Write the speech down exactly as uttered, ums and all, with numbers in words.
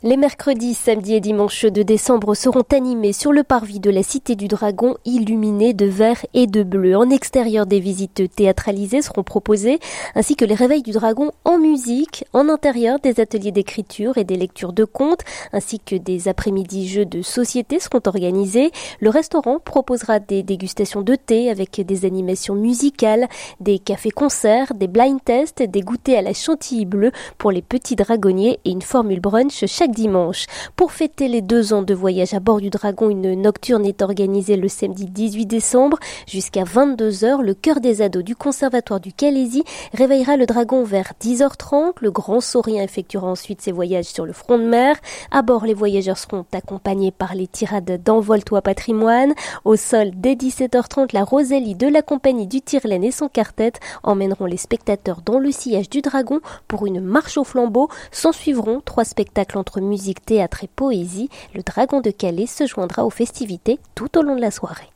Les mercredis, samedis et dimanches de décembre seront animés sur le parvis de la Cité du Dragon, illuminés de vert et de bleu. En extérieur, des visites théâtralisées seront proposées, ainsi que les réveils du dragon en musique. En intérieur, des ateliers d'écriture et des lectures de contes, ainsi que des après-midi jeux de société seront organisés. Le restaurant proposera des dégustations de thé avec des animations musicales, des cafés-concerts, des blind tests, des goûters à la chantilly bleue pour les petits dragonniers et une formule brunch chaque dimanche. Pour fêter les deux ans de voyage à bord du Dragon, une nocturne est organisée le samedi dix-huit décembre. Jusqu'à vingt-deux heures, le chœur des ados du conservatoire du Calaisis réveillera le Dragon vers dix heures trente. Le grand saurien effectuera ensuite ses voyages sur le front de mer. À bord, les voyageurs seront accompagnés par les tirades d'Envole-toi patrimoine. Au sol, dès dix-sept heures trente, la Rosalie de la compagnie du Tire-Laine et son quartet emmèneront les spectateurs dans le sillage du Dragon pour une marche au flambeau. S'en suivront trois spectacles entre musique, théâtre et poésie. Le Dragon de Calais se joindra aux festivités tout au long de la soirée.